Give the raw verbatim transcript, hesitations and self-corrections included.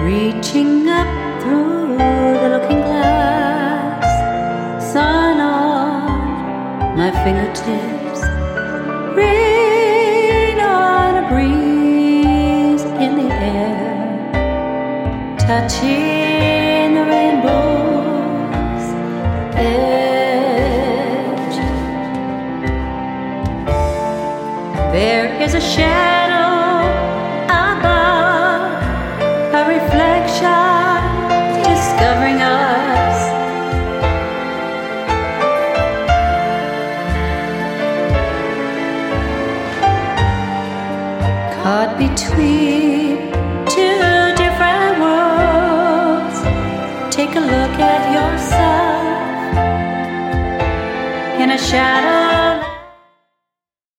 Reaching up through the looking glass, sun on my fingertips, rain on a breeze in the air, touching the rainbow's edge. There is a shadow above, a reflection discovering us. Caught between two different worlds. Take a look at yourself in a shadow.